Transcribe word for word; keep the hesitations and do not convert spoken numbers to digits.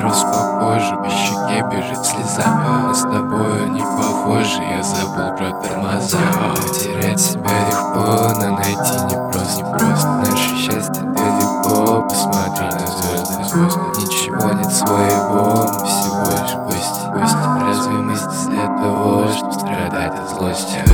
мороз по коже, по щеке бежит слеза. Мы с тобою не похожи, я забыл про тормоза. Потерять себя легко, но найти непросто, непросто. Наше счастье далеко, посмотри на звезды, звезды. Ничего нет своего, мы всего лишь гости, гости. Разве мы здесь для того, чтобы страдать от злости?